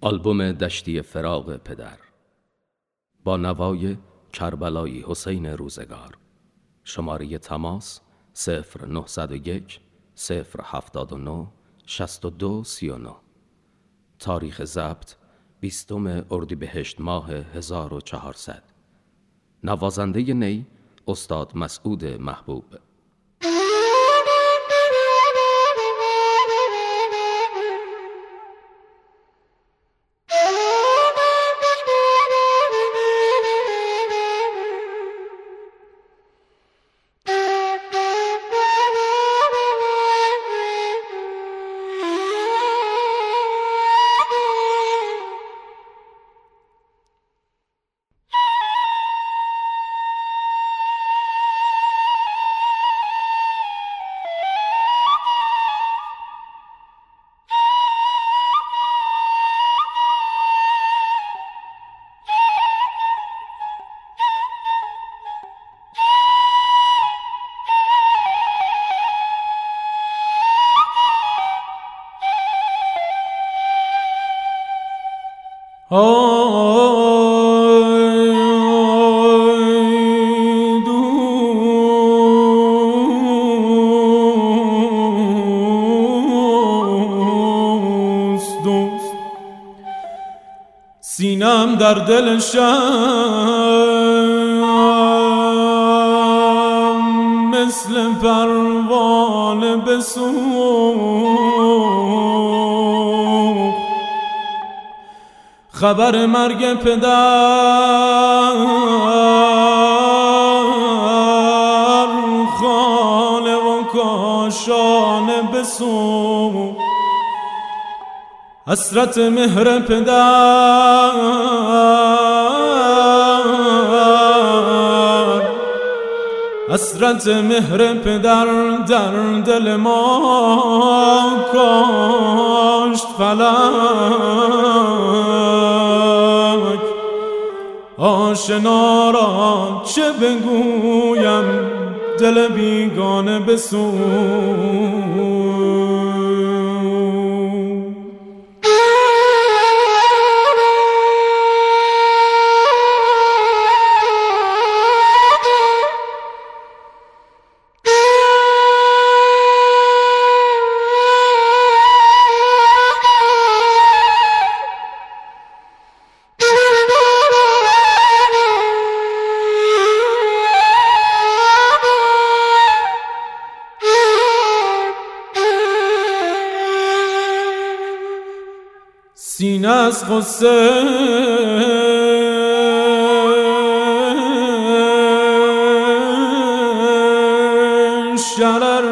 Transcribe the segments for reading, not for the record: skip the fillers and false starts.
آلبوم دشتی فراق پدر با نوای کربلایی حسین روزگار. شماره تماس 0901 079 6239. تاریخ ضبط 20 اردیبهشت ماه 1400. نوازنده نی استاد مسعود محبوب. دوست سینم در دل شم مثل پروانه بسوخت. خبر مرگ پدر خانه و کاشانه بسوخت. حسرت مهر پدر حسرت مهر پدر در دل ما کاشت فلک. آشنا را چه بگویم دل بیگانه بسوخت. سینه از غصه شرر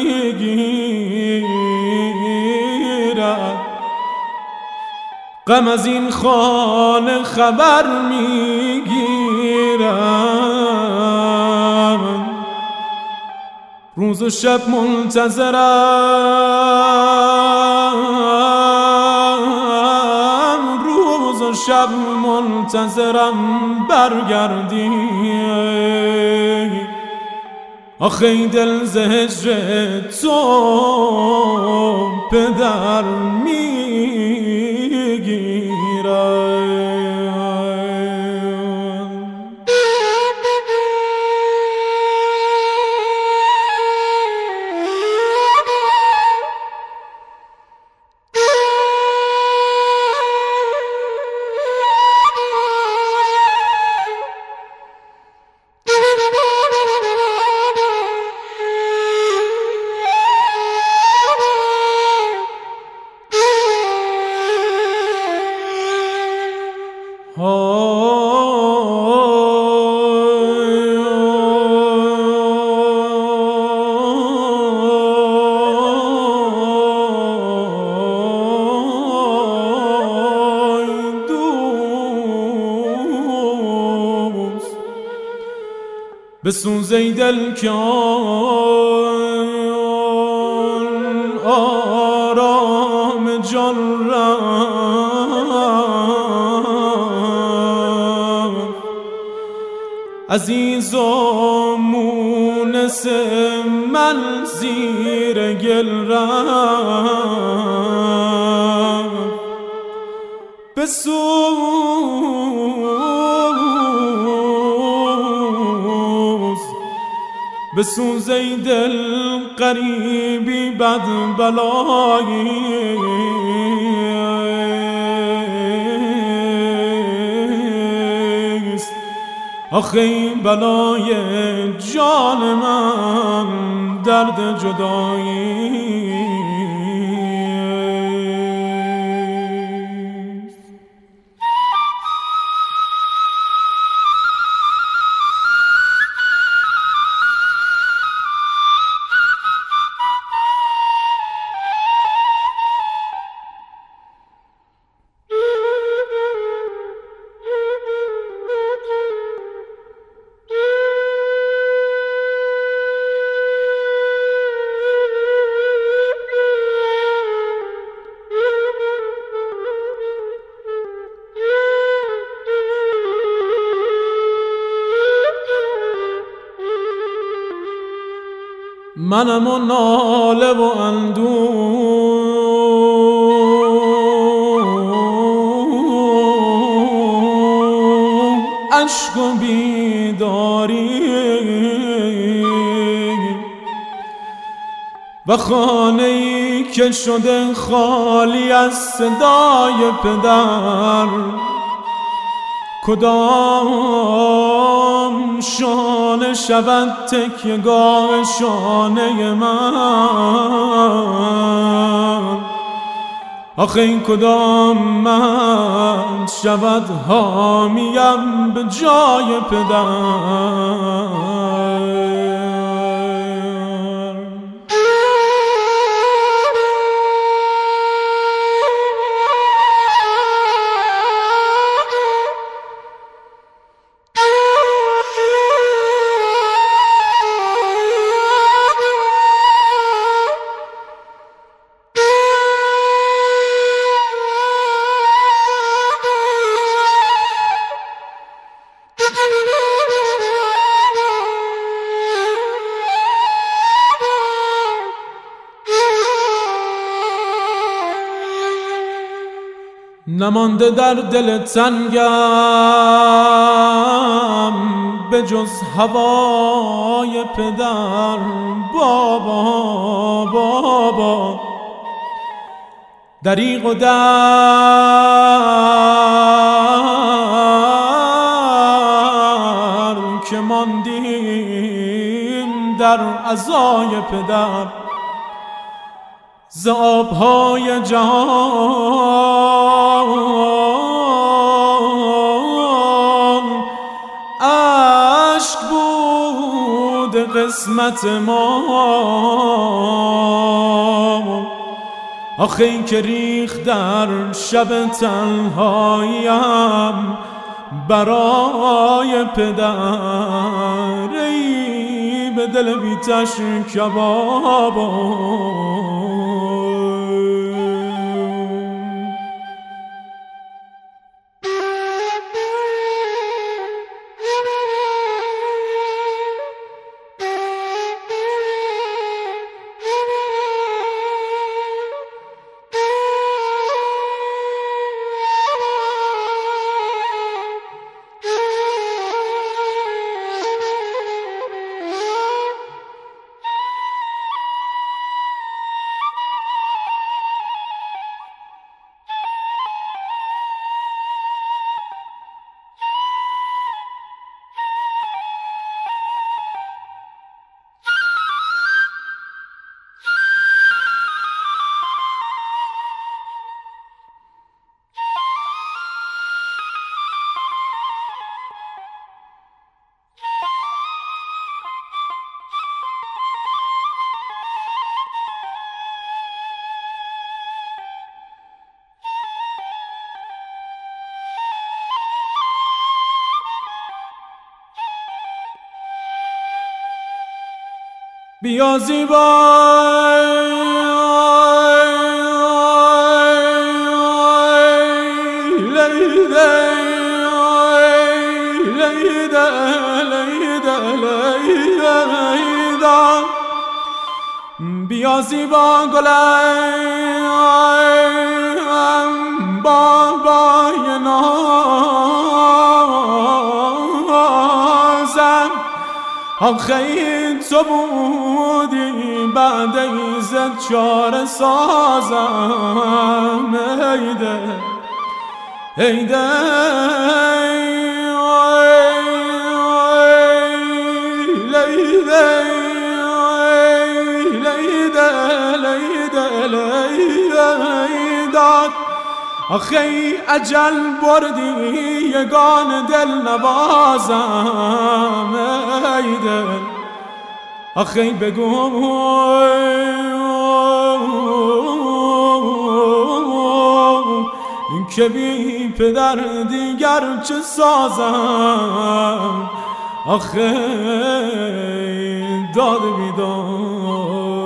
میگیرد. غم از این خانه خبر میگیرم. روز و شب منتظرم، روز و شب منتظرم برگردی. آخه ای دل ز هجر تو پدر میگیرد. بسوز ای دل که آرام جان رفت. عزیز و مونس من زیر گل رفت. بسوز ای دل غریبی بد بلایی، آخه این بلای جان من درد جدایی. منم و ناله و اندوه، عشق و بیداری و خانه‌ای که شده خالی از صدای پدر. کدام شانه شود تکیه‌گاه شانه من؟ آخه این کدام مرد شود حامیم به جای پدر؟ نمانده در دل تنگم به جز هوای پدر. بابا بابا دریغ و در که ماندیم در عزای پدر. ز آبهای جهان اشک بود قسمت ما. آخه این که ریخت در شب تنهاییم برای پدر، ای به دل بی‌تش کبابا. بیا بیا زیبا گلم با نازم آخه تو بودی بعد ایزد چاره سازم ایده آخی اجل بردی یگان دل نوازم ای دل آخی بگو که بی پدر دیگر چه سازم آخی داد بیداد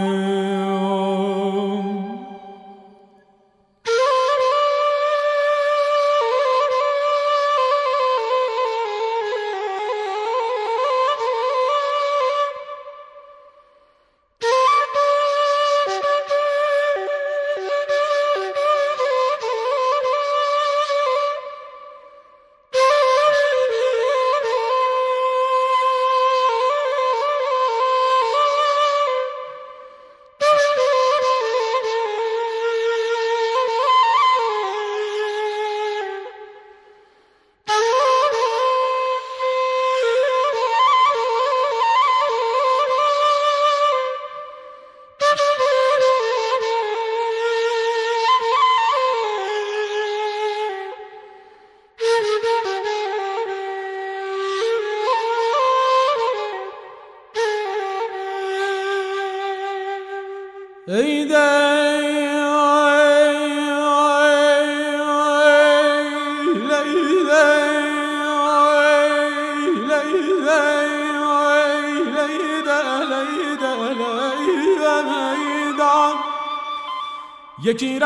یکی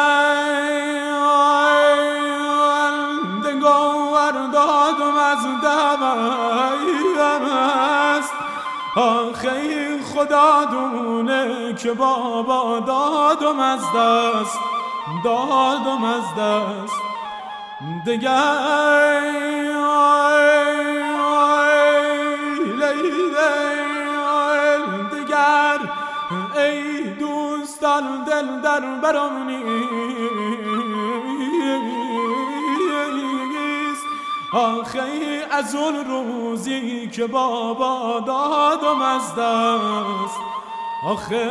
رخشندگار دادم از دمیم است آخی خدا دونه که بابا دادم از دست دیگر ای دوستان دل در برم نیست آخی از اون روزی که بابا دادم از دست آخی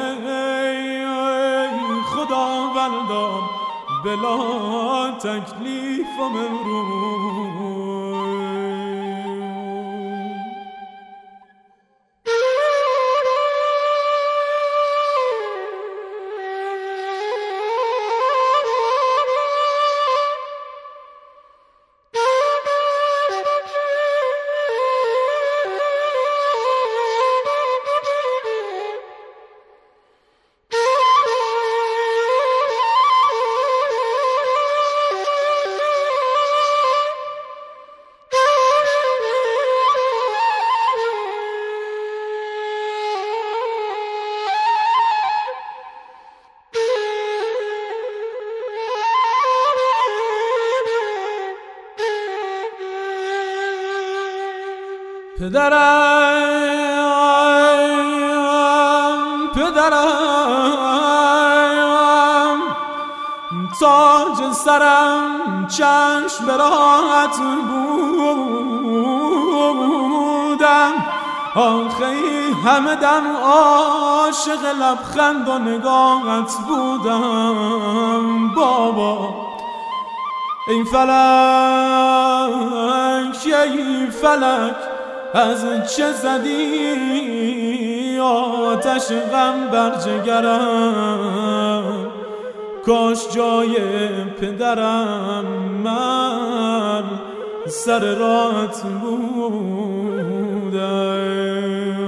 خداوندم بلا تکلیفم امروز پدرم تاج سرم چشم به راحت بودم آخی همه دم عاشق لبخند و نگاهت بودم بابا ای فلک ای فلک از چه زدی آتش غم بر جگرم کاش جای پدرم من سر رات بودم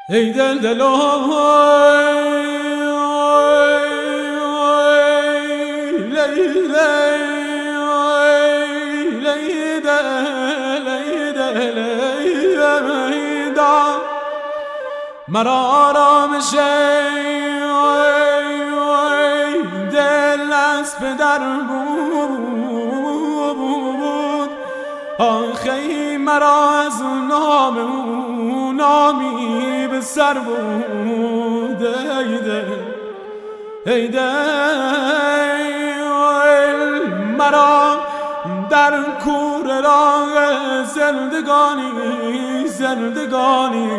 ای دل دل مرا آرامش دل از پدر بود، آخی مرا از نام او نامی به سر بود. ای دل مرا در کوره راه زندگانی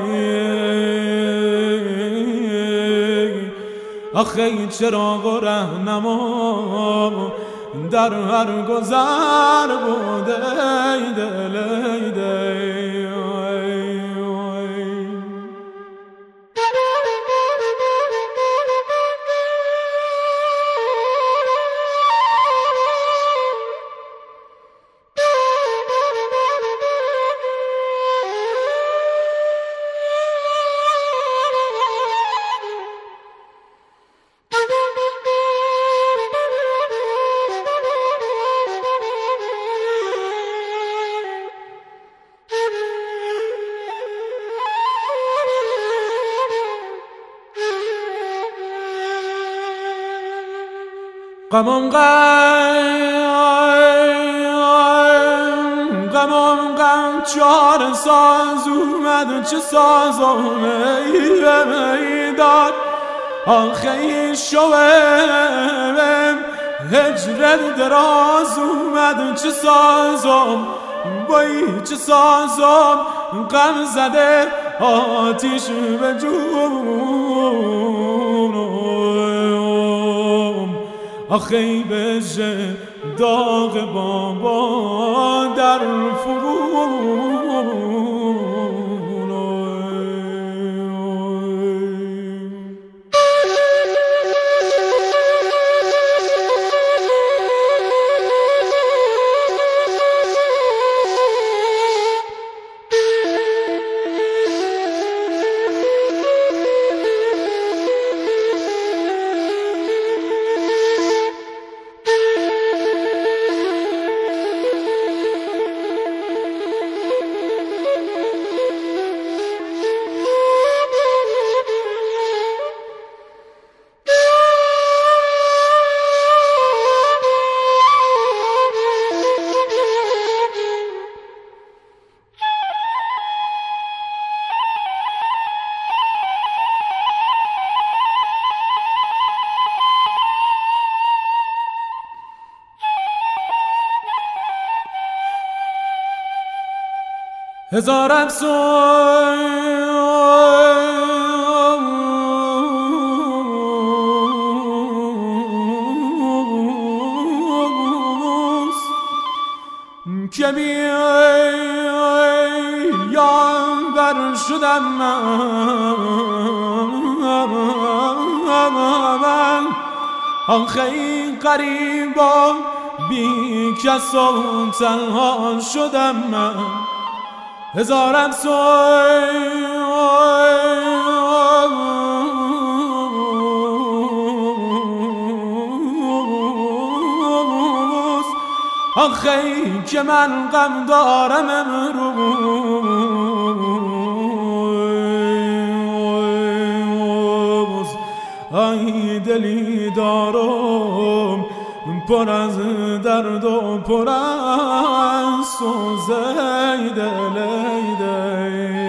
آخه چراغ و رهنما در هر گذر بود. ای دل ای دل غمم چاره ساز اومد، چه سازم ای داد آخه شوم هجرت دراز اومد، چه سازم وای چه سازم غم زده آتیش به جونم، آخی بشه داغ بابا در فرون. هزار افسوس که یاور شدم من، آخه غریبا بی کس و تنها شدم من. هزار افسوس آخه که من غم دارم امروز، آی دلی دارم پر از درد و پر از سوز. ای دل ای دل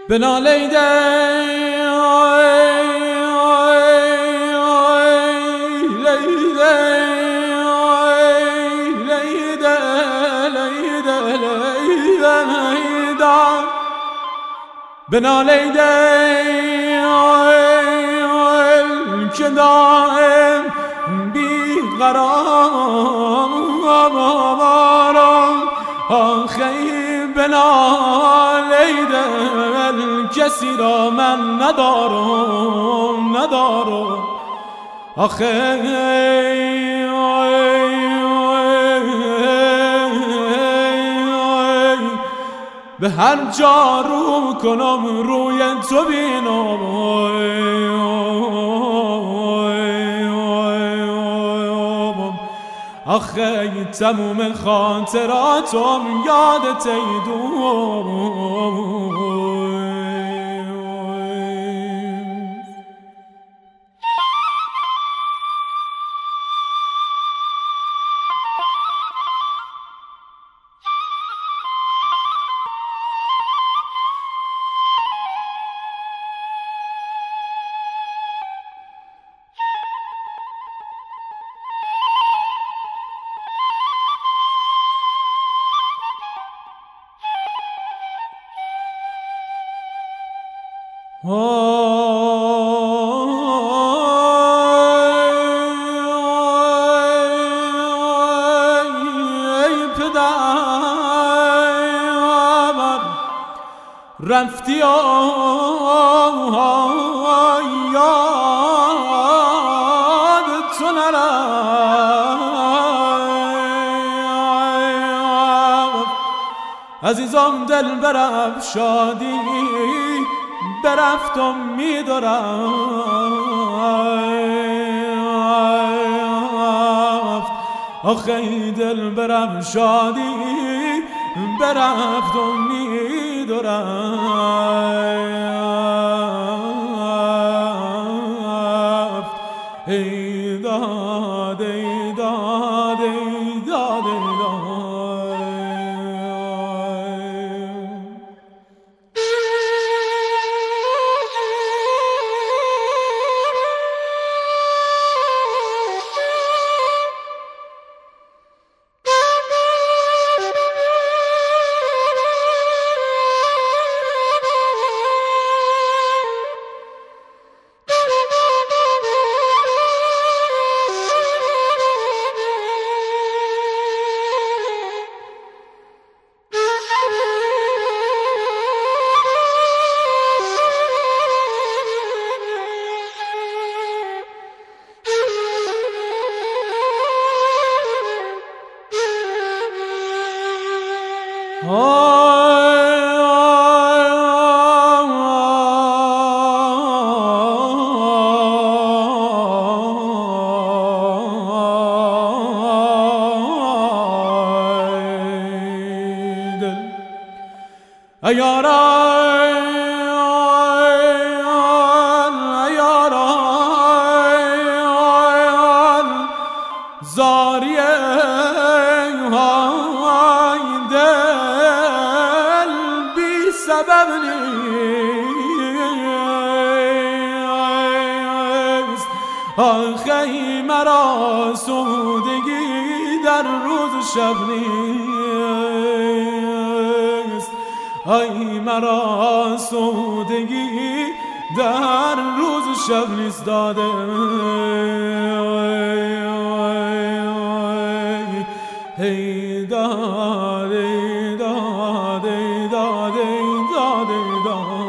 بنالیده بنالیده که دائم بیقرارم آخی بنالیده کسی را من ندارم آخی به هر جا رو کنم روی تو بینم آخه تموم خاطراتم یادت ایدون ای پدر رفتی یاد تو نرفت عزیزم دل برم شادی برفتم میدرفت آخه دل برم شادی برفتم میدرفت ای داد ای داد ای داد ای داد ایاران زاری دل بی سبب نیست آخی مرا سودگی در روز شب نیست ای مرا سودگی در روز شب نیست داده ای داده داده داده داده داده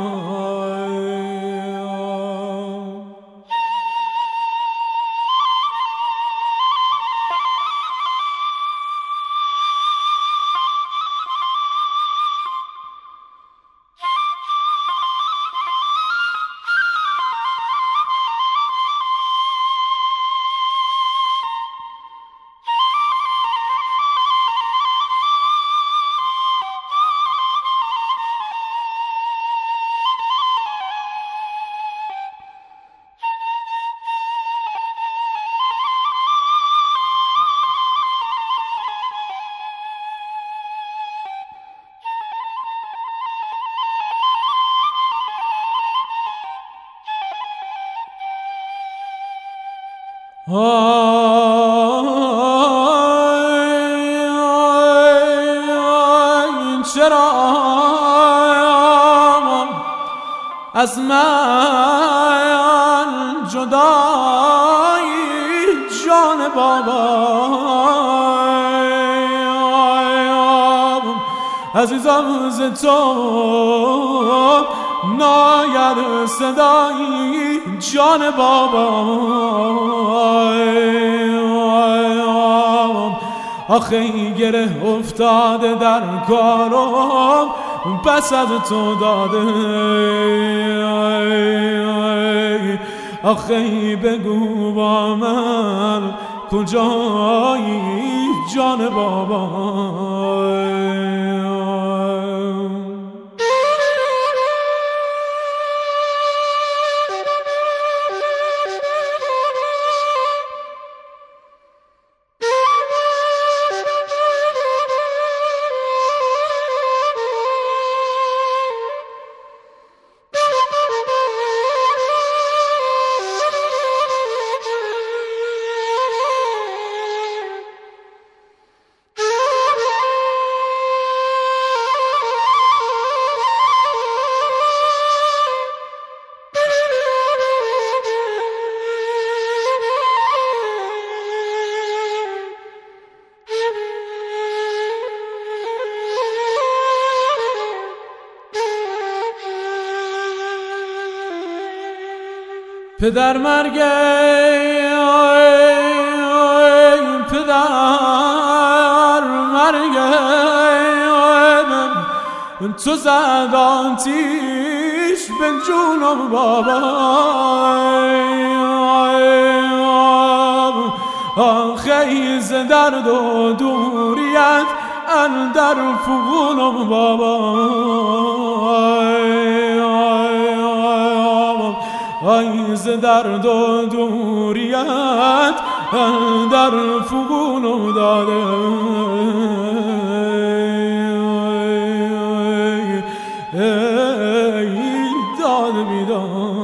چرا از من جدایی جان بابا عزیزم ز تو ناید صدایی جان بابا آخه گره افتاده در کارم پس از تو داده آخه بگو با من کجایی جان بابا پدر مرگ پدر مرگ تو زد آتیش به جونم بابا آخه ز درد و دوریت اندر فغونم بابا آی ز درد و دوریت در فغونم داده ای داد بیداد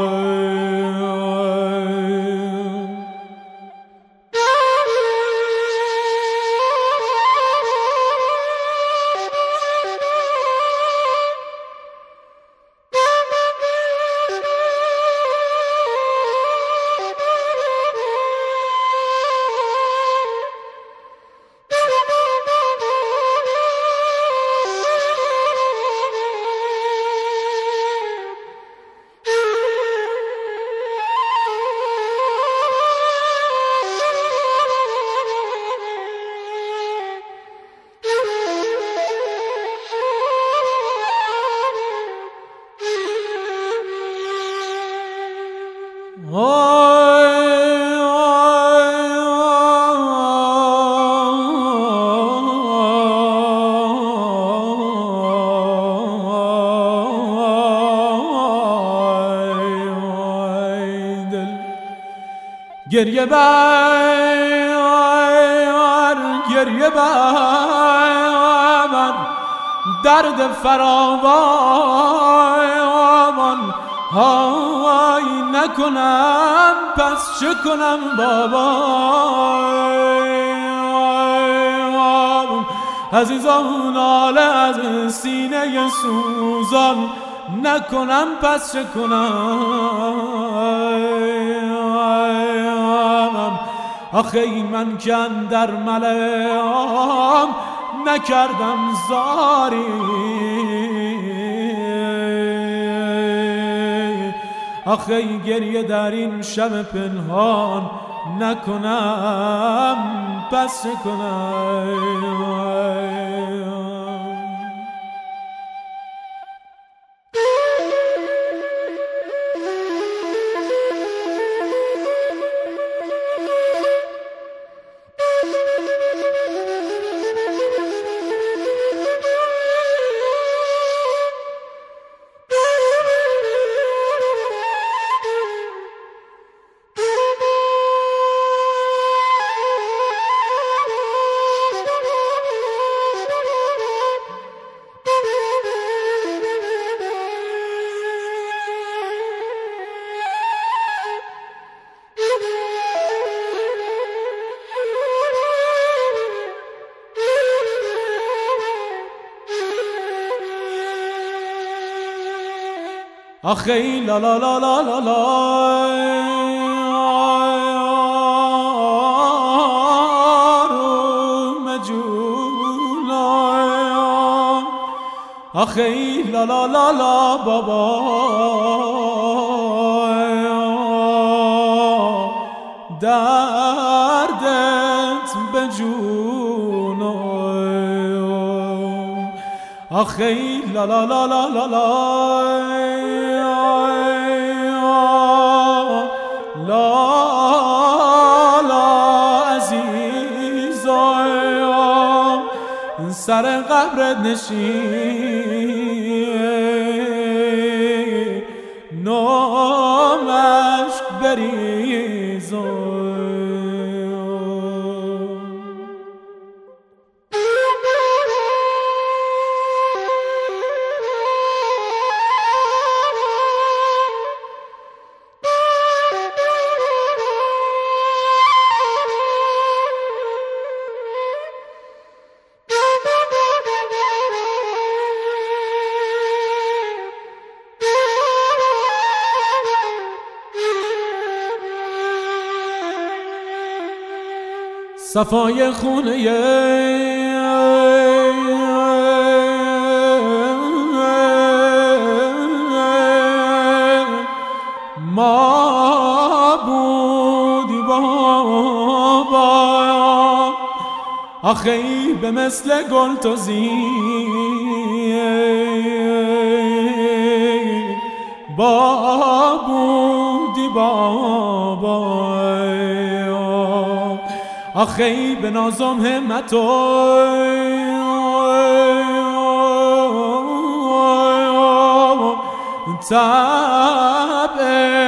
گریه بر درد فراوان های نکنم پس چه کنم بابا عزیزان ناله از سینه سوزان نکنم پس چه کنم آخه من که اندر ملام نکردم زاری آخه گریه در این شب پنهان نکنم پس چه کنم آخی لا لا لا لا لا لا آخی لا لا لا لا بابا دردت به جون آخی لا لا لا لا لا لا لا عزیز سر قبرت نشین نامشک بریز صفای خونه ما بودی بابا آخی به مثل گل تو با بودی بابا آخی به نازم همتو طبع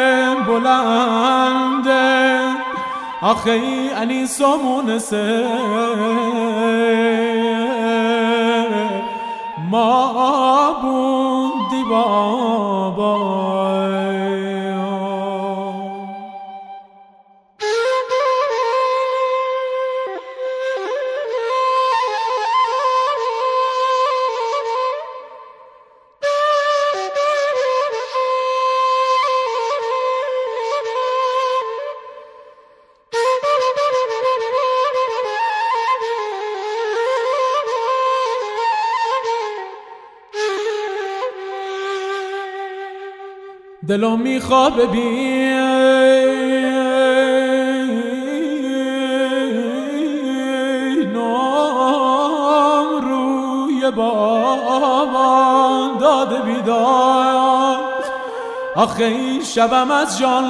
بلنده آخی انیسمون سه ما بودی بابا دلم میخواد ببینم روی بابا داده بیدار آخه این شبم از جان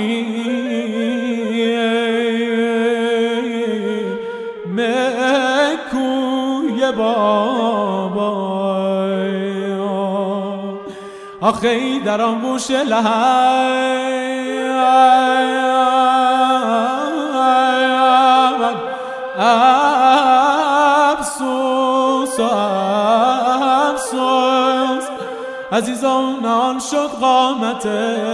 مقیم کوی بابا آخی در آن گوش لحد افسوس و افسوس عزیزان آن شد قامت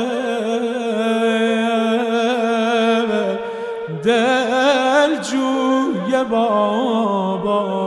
دل جوی بابا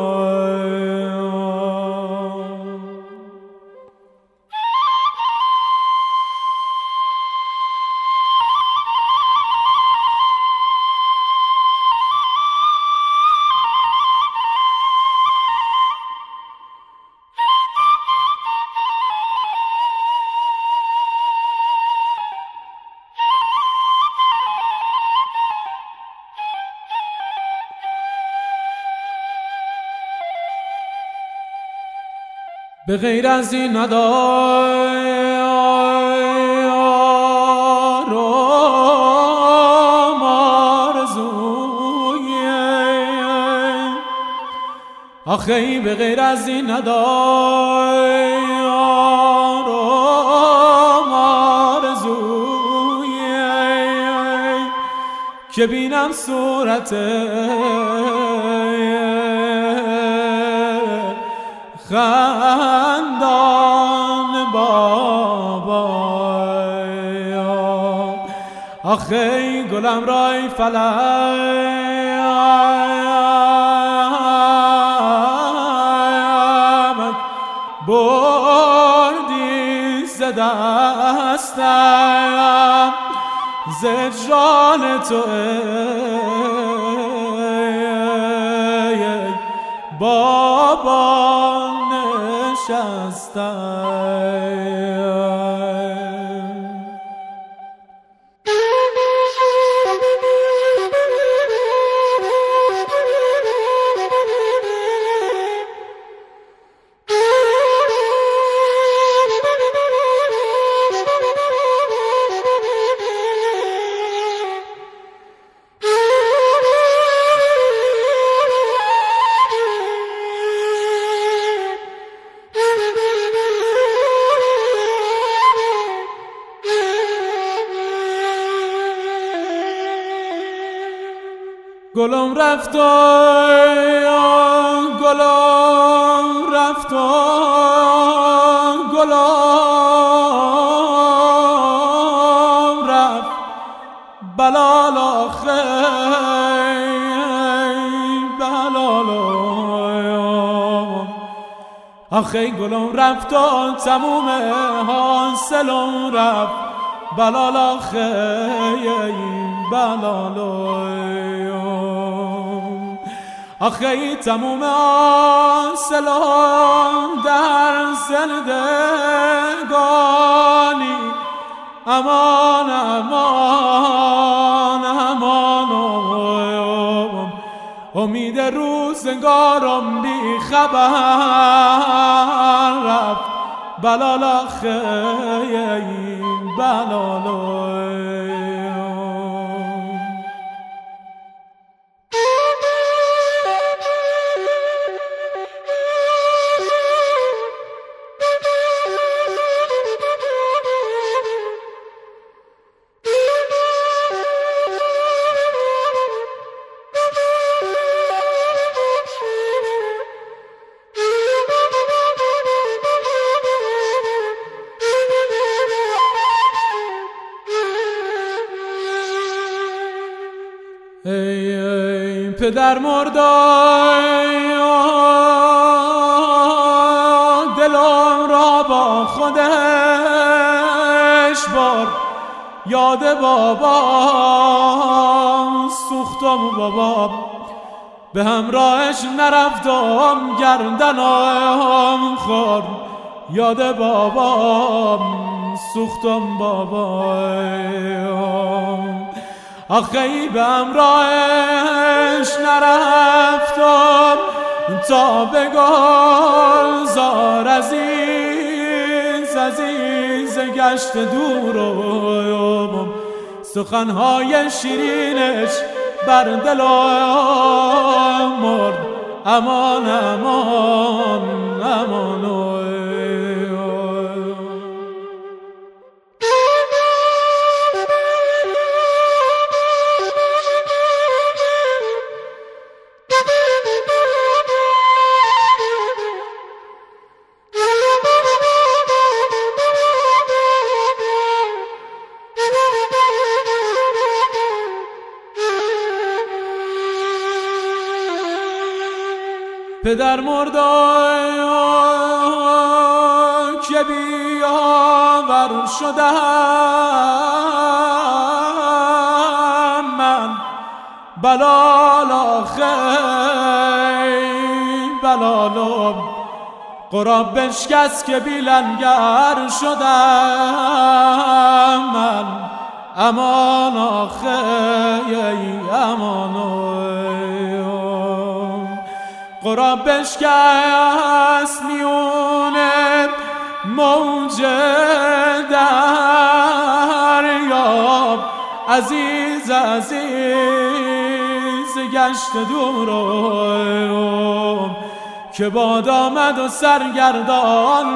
به غیر از این ندارم آرزوی آخی به غیر از این ندارم آرزوی که بینم صورت خندان بابا آخی گلم رای فلک بردی زدن نشستم ز جان تو ای بابا نشستم. گلم رفت گلم رفت گلم رفت بلال آخی گلم رفت و تموم حاصلم رفت بلال آخی تموم حاصلم در زندگانی امان امان امان امید روزگارم بی خبر رفت بلال بلال ای پدر مردای دلم را با خودش برد یاد بابام سوختم بابام به همراهش نرفتم گردنم خورد یاد بابام سوختم بابام آخی به همراهش نرفتم تا به گلزار عزیز گشت دورم سخنهای شیرینش بر دلم مرد امان امان امان پدر مردای که بیاور شدم من بلال بلالم قراب بشکست که بیلنگر شدم من امان امان قراب بشکست میونه موج دریاب عزیز گشت دورم که باد آمد و سرگردان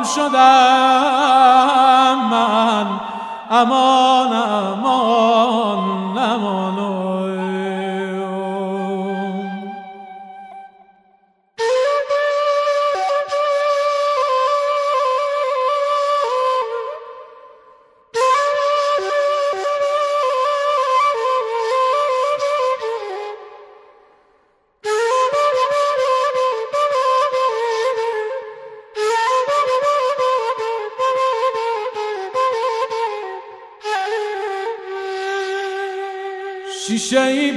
شدم من امان امان امان شیشه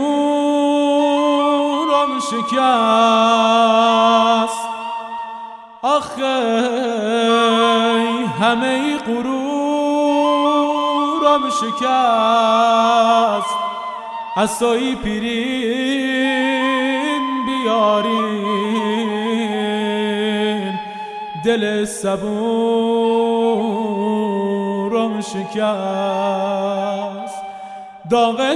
بلورم شکست، آخه همه غرورم شکست. عصای پیرین بیارین، دل صبورم شکست. داغ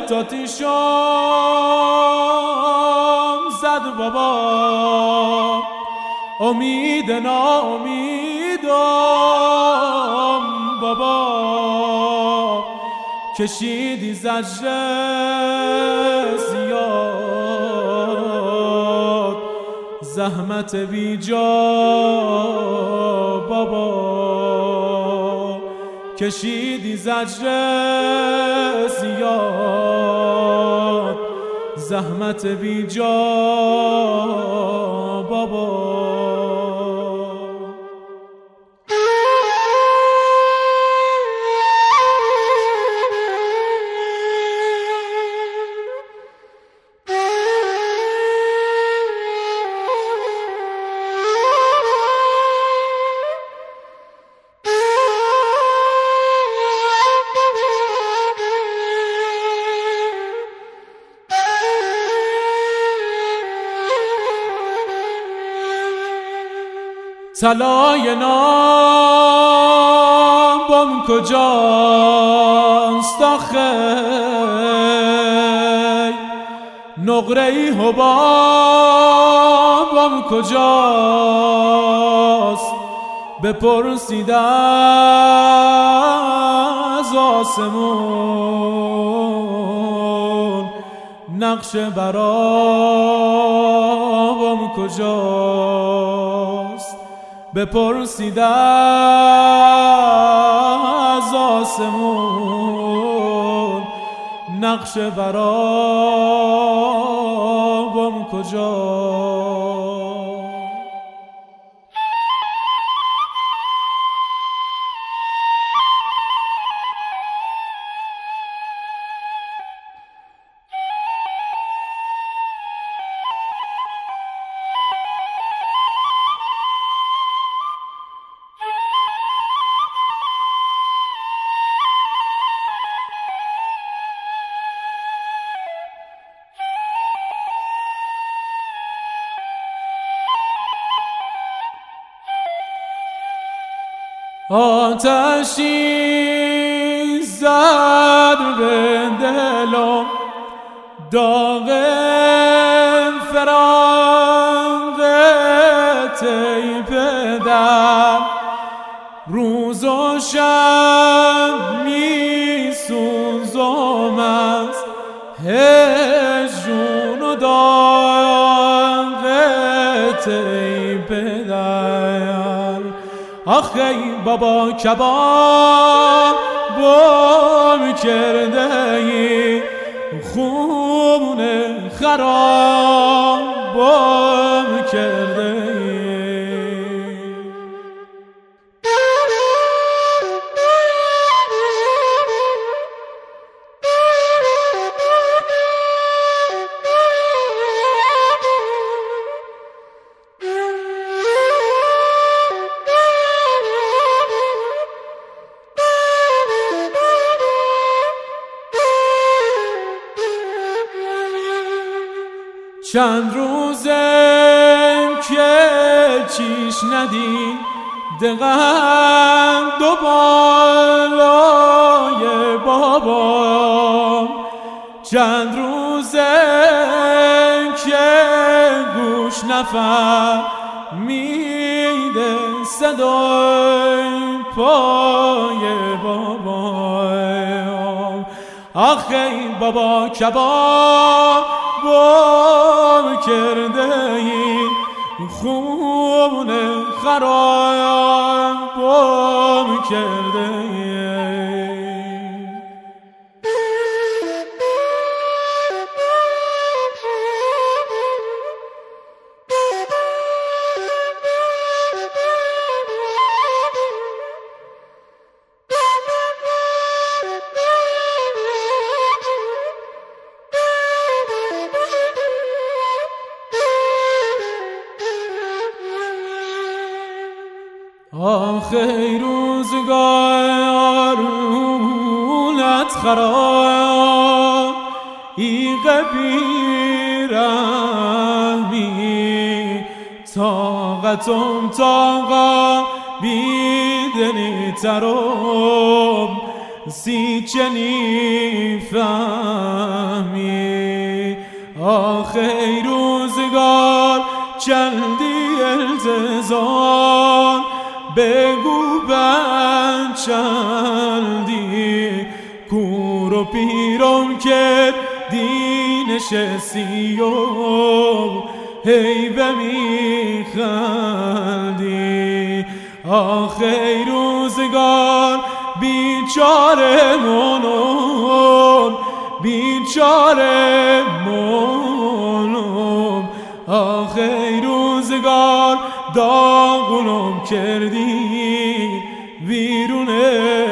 تاتیشم زد بابا، امید ناامیدم بابا. کشیدی زجر زیاد، زحمت بیجا بابا. کشیدی زجر زیاد، زحمت بیجا بابا. طلای نابم کجاست آخه، نقره حبابم کجاست. بپرسید از آسمون، نقش برابم کجاست. بپرسید از آسمون، نقش برابم کجاست. آتشی زد به دلم، داغ فراقت ای پدر. روز و شب می سوزم از هجرون و داغت ای پدر. آخی بابا کبابم کرده ای، خون خرابم کرده ای. چند روزه که چیش ندید دقم دو بالای بابام. چند روزه که گوش نفهمیده صدای پای بابام. آخی بابا کبابم کرده ای، خون خرابم کرده ای. آخی روزگار اولت خراب ای قبیرمی طاقتم طاقا بیدنی تروم سی چنی فهمی آخی روزگار چندی التزار بگو بند چندی کور و پیرم کرد دینش سیوم هیبه می خندی آخی روزگار بیچاره منم بیچاره منم آخی روزگار داغونم کردی ویرونه